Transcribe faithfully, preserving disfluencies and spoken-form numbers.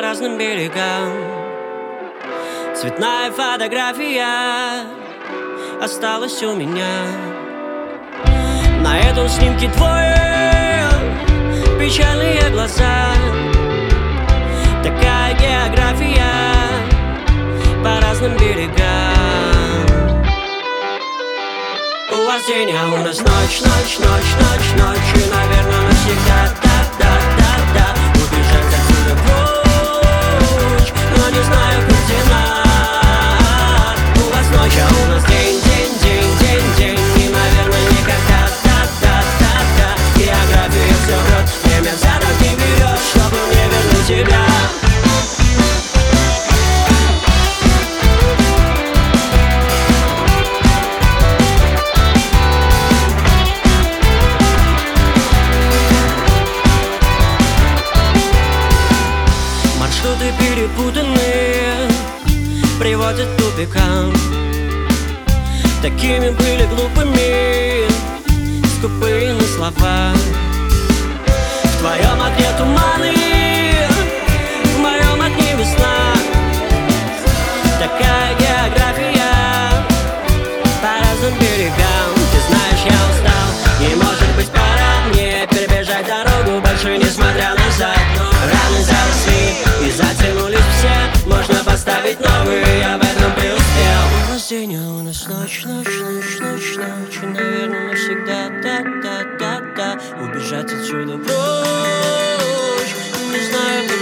разным берегам. Цветная фотография осталась у меня. На этом снимке твои печальные глаза. Такая география по разным берегам. У вас день, а у нас ночь, ночь, ночь, ночь, ночь. И, наверное, навсегда, да, да, да, да. Убежать отсюда прочь, но не знаю координат. У вас ночь, а у нас день, день, день, день, день. И, наверное, никогда, да, да, да, да. География все врет, время задок не берет, чтобы мне вернуть тебя. Маршруты перепутанные приводят к тупикам. Такими были глупыми скупые на слова. В твоем окне туманы, в моем окне весна. Такая география по разным берегам. Ты знаешь, я устал, и может быть пора мне перебежать дорогу больше, несмотря назад. Раны заросли и затянулись все, можно поставить новые, я в этом преуспел. У нас день, а у нас ночь, ночь, ночь, ночь, ночь. И, наверное, навсегда, да, да, да, да. Убежать отсюда прочь, не знаю,